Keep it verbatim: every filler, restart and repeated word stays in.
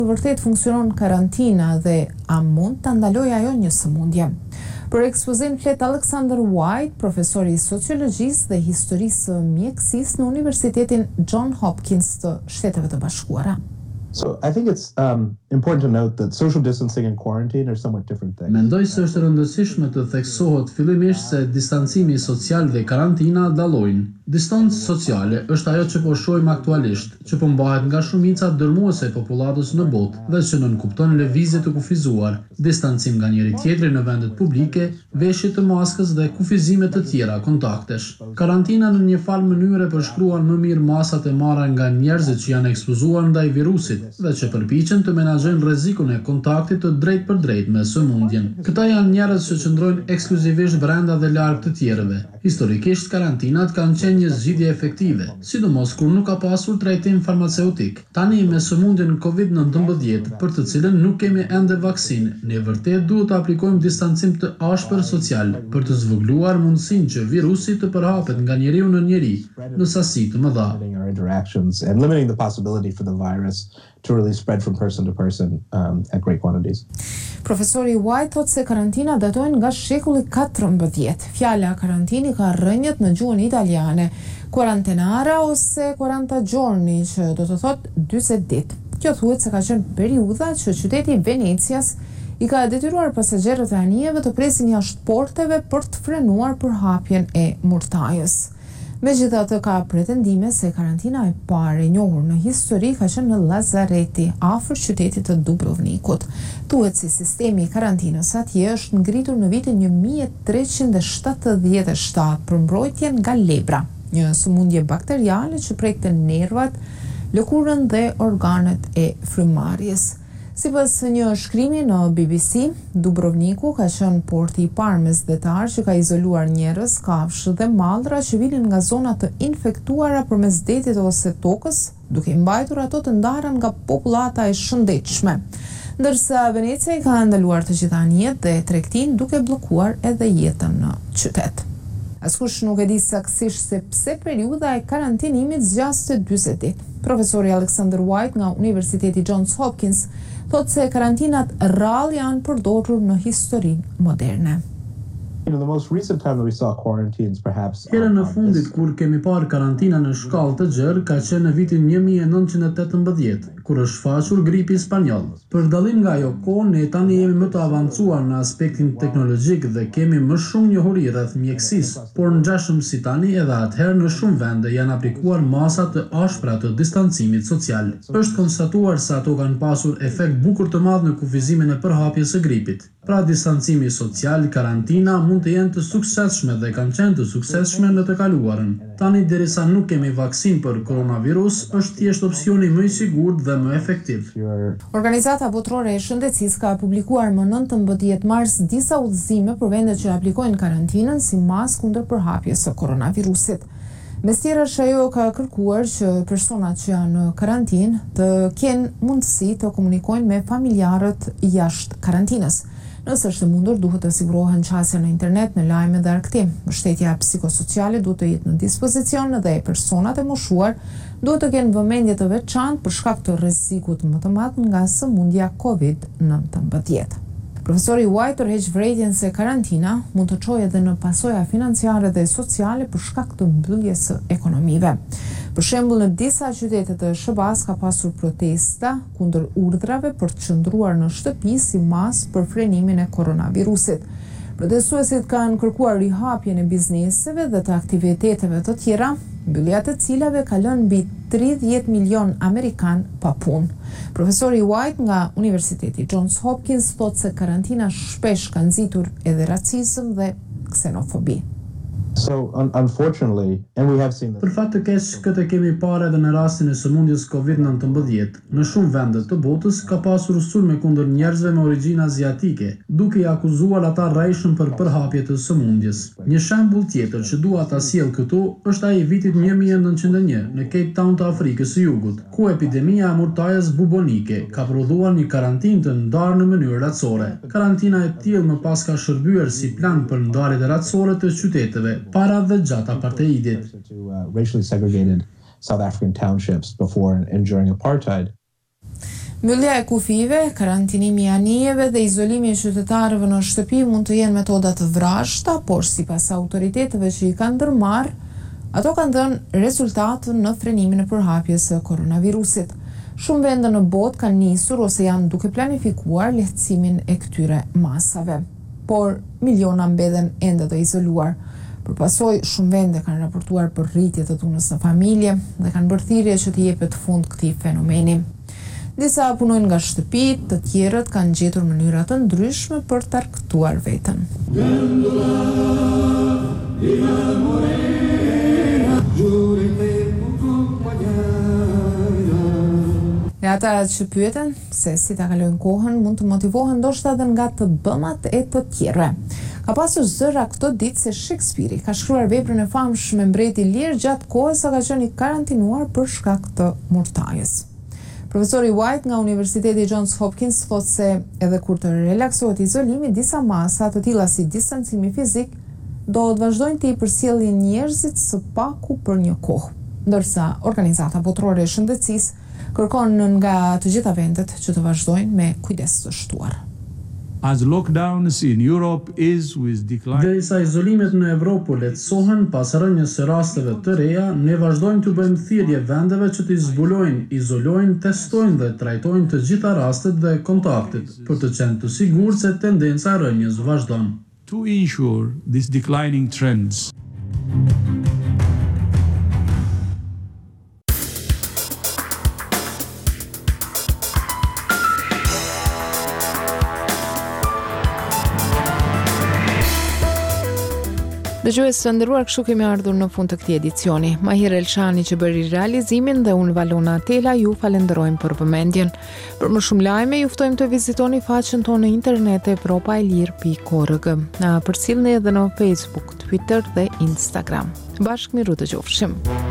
Vërtet funksionon karantina dhe a mund ta ndalojë ajo një sëmundje? Për ekspozim flet Alexander White, profesori i sociologjisë dhe historisë mjekësisë në Universitetin John Hopkins të Shteteve të Bashkuara. So I think it's um, important to note that social distancing and quarantine are somewhat different things. Mendoj se është rëndësishme të theksohet fillimisht se distancimi social dhe karantina dallojnë. Distancë sociale është ajo që po shohim aktualisht, që po mbahet nga shumica dërmuese e popullatës në botë dhe që nënkupton lëvizje të kufizuar, distancim nga njëri tjetri në vendet publike, veshje të maskës dhe kufizime të tjera kontaktesh. Karantina në një fal mënyre përshkruan më mirë masat e marra nga njerëzit që janë ekspozuar ndaj virusit dhe që përpiqen të menaxhojnë rrezikun e kontaktit të drejt për drejt me sëmundjen. Këta janë njerëz që qëndrojnë ekskluzivisht brenda dhe larg të tjerëve. Historikisht karantinat kanë qenë një zgjidhje efektive, sidomos kur nuk ka pasur trajtim farmaceutik. Tani me sëmundjen covid nëntëmbëdhjetë, për të cilën nuk kemi ende vaksinë, ne vërtet duhet të aplikojmë distancim të ashpër social për të zvogëluar mundësinë që virusi të përhapet nga njeriu në njeri në sasi të mëdha. And limiting the possibility for the virus to really spread from person to person um, at great quantities. Profesori White thot se karantina datojnë nga shekulli katërmbëdhjetë. Fjala karantini ka rrënjët në gjuhën italiane, quarantenara ose quaranta giorni, që do të thot dyzet ditë. Kjo thuhet se ka qenë periudha që qyteti i Venecias i ka detyruar pasagerët e anijeve të presin jashtë porteve për të frenuar përhapjen e murtajës. Megjithatë, ka pretendime se karantina e parë e njohur në histori ka qenë në Lazareti, afër qytetit të Dubrovnikut. Thuhet se sistemi i karantinës atje është ngritur në vitin një mijë e treqind e shtatëdhjetë e shtatë për mbrojtjen nga lebra, një sëmundje bakteriale që prekte nervat, lëkurën dhe organet e frymëmarrjes. Sipas një shkrimi në B B C, Dubrovniku ka qenë porti i parë mesdhetar që ka izoluar njerëz, kafshë dhe mallra që vinin nga zona të infektuara përmes detit ose tokës, duke mbajtur ato të ndara nga popullata e shëndetshme. Ndërsa Venecia i ka ndaluar të gjitha anijet dhe tregtinë, duke bllokuar edhe jetën në qytet. Askush nuk e di saktësisht se pse periudha e karantinimit zgjaste dyzet ditë. Profesori Alexander White nga Universiteti Johns Hopkins thot se karantinat rrallë janë përdorur në historinë moderne. You know, the most recent time that we saw quarantines perhaps Herën e fundit kur kemi parë karantina në shkallë të gjerë ka qenë në vitin një mijë e nëntëqind e tetëmbëdhjetë, kur është shfaqur gripi spanjoll. Për dallim nga ajo kohë, ne tani jemi më të avancuar në aspektin teknologjik dhe kemi më shumë njohuri rreth mjekësisë, por ngjashëm si tani edhe atëherë në shumë vende janë aplikuar masa të ashpra të distancimit social. Është konstatuar se ato kanë pasur efekt bukur të madh në kufizimin e përhapjes së gripit. Pra distancimi social, karantina mund të jenë të suksesshme dhe kanë qenë të suksesshme në të kaluarën. Tani derisa nuk kemi vaksinë për koronavirus, është thjesht opsioni më i sigurt dhe më efektiv. Organizata Botërore e Shëndetësisë ka publikuar më nëntëmbëdhjetë mars disa udhëzime për vendet që aplikojnë karantinën si masë kundër përhapjes së koronavirusit. Mes tjerash, ajo ka kërkuar që personat që janë në karantinë të kenë mundësi të komunikojnë me familjarët jashtë karantinës. Nëse është e mundur, duhet të sigurohen qasja në internet, në lajme dhe argëtim. Mbështetja psikosociale duhet të jetë në dispozicion dhe personat e moshuar duhet të kenë vëmendje të veçantë për shkak të rrezikut më të madh nga sëmundja covid nëntëmbëdhjetë. Profesori White tërheq vërejtjen se karantina mund të çojë edhe në pasoja financiare dhe sociale për shkak të mbylljes së ekonomive. Për shembull, në disa qytete të S B A-s ka pasur protesta kundër urdhrave për të qëndruar në shtëpi si masë për frenimin e koronavirusit. Protestuesit kanë kërkuar rihapjen e bizneseve dhe të aktiviteteve të tjera, mbyllja të cilave ka lënë mbi tridhjetë milion amerikan pa punë. Profesori White nga Universiteti Johns Hopkins thot se karantina shpesh ka nxitur edhe racizëm dhe ksenofobi. So un unfortunately, and we have seen this. Për fat të keq, këtë kemi parë edhe në rastin e sëmundjes covid nëntëmbëdhjetë. Në shumë vende të botës ka pasur sulme kundër njerëzve me origjinë aziatike, duke i akuzuar ata rrejshëm për përhapje të sëmundjes. Një shembull tjetër që dua ta sjell këtu është ai i vitit një mijë e nëntëqind e një në Cape Town të Afrikës së Jugut, ku epidemia e murtajës bubonike ka prodhuar një karantinë të ndarë në mënyrë ratësore. Karantina e tillë më pas ka shërbyer si plan për ndarjet e ratësore të qyteteve para dhe gjatë apartheidit. To uh, racially segregated South African townships before and during apartheid. Mbyllja e kufive, karantinimi i anijeve dhe izolimi i qytetarëve në shtëpi mund të jenë metoda të vrashta, por sipas autoriteteve që i kanë ndërmarrë, ato kanë dhënë rezultate në frenimin e përhapjes së koronavirusit. Shumë vende në botë kanë nisur ose janë duke planifikuar lehtësimin e këtyre masave, por miliona mbeten ende të izoluar. Përpasoj, shumë vende kanë raportuar për rritje të dhunës në familje dhe kanë bërë thirrje që të jepet fund këtij fenomeni. Disa punojnë nga shtëpi, të tjerët kanë gjetur mënyra të ndryshme për të argëtuar veten. E ata që pyeten se si ta kalojnë kohën mund të motivohen ndoshta edhe nga të bëmat e të tjerëve. Ka pasur zëra këtë ditë se Shakespeare ka shkruar veprën e famshme Mbreti i Lirë gjatë kohës sa ka qenë i karantinuar për shkak të murtajës. Profesori White nga Universiteti Johns Hopkins thotë se edhe kur të relaksohet izolimi, disa masa të tilla si distancimi fizik do të vazhdojnë të i përcjellin njerëzit së paku për një kohë, ndërsa Organizata Botërore e Shëndetësisë kërkon nga të gjitha vendet që të vazhdojnë me kujdes të shtuar. As lockdowns in Europe is with decline. Derisa izolimet në Evropë po lehtësohen pas rënjes së rasteve të reja, ne vazhdojmë të bëjmë thirrje vendeve që të zbulojnë, izolojnë, testojnë dhe trajtojnë të gjitha rastet dhe kontaktet, për të qenë të sigurt se tendenca e rënjes vazhdon. To ensure these declining trends. Dëgjues të nderuar, kështu kemi ardhur në fund të këtij edicioni. Mahir Elshani që bëri realizimin dhe unë Valona Tela ju falenderojmë për vëmendjen. Për më shumë lajme ju ftojmë të vizitoni faqen tonë në internet evropaelir pikë org. Na përcjellni edhe në Facebook, Twitter dhe Instagram. Bashkë miru të qofshim.